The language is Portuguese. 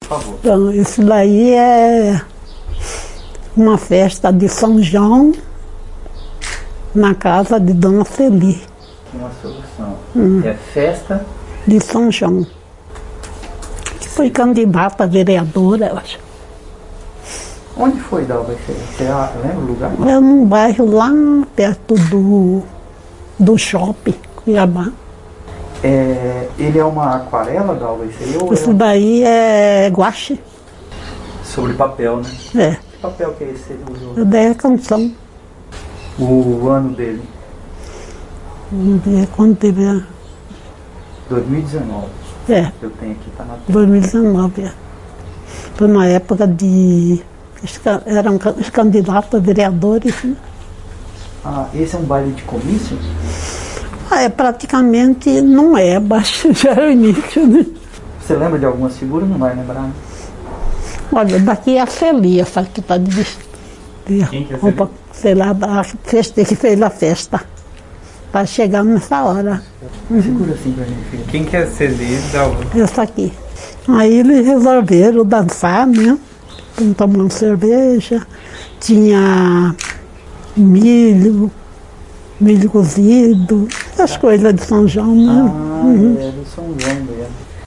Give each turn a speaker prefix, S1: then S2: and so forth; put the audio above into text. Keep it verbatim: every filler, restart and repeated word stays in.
S1: Por favor.
S2: Então, isso daí é uma festa de São João na casa de Dona Celi.
S1: Uma solução.
S2: Hum.
S1: É festa
S2: De São João. Que foi candidata a vereadora, eu acho.
S1: Onde foi, Dalva? Você lembra o lugar?
S2: É num bairro lá perto do, do shopping, Cuiabá.
S1: É, ele é uma aquarela, Dalva? Isso aí, ou
S2: Isso
S1: é
S2: daí é guache.
S1: sobre papel, né?
S2: É.
S1: Que papel que é esse que ele usou?
S2: Eu dei a canção.
S1: O ano dele?
S2: Vamos ver quando teve a...
S1: dois mil e dezenove.
S2: É,
S1: Eu tenho aqui, tá na tela.
S2: dois mil e dezenove. É. Foi na época de... Eram os candidatos a vereadores, né?
S1: Ah, esse é um baile de comício?
S2: Ah, é, praticamente não é, mas já é o início, né?
S1: Você lembra de algumas figuras? Não vai lembrar, né?
S2: Olha, daqui é a Celi, essa que está de, de
S1: Quem que é a
S2: roupa, sei lá, da festa, que fez a festa. Para chegar nessa hora.
S1: Segura assim pra gente, filha.
S3: Quem que é Celi, Dalva?
S2: Essa aqui. Aí eles resolveram dançar, né? Tomando cerveja, tinha milho, milho cozido, as coisas de São João, né?
S1: Ah, uhum. É do São João mesmo.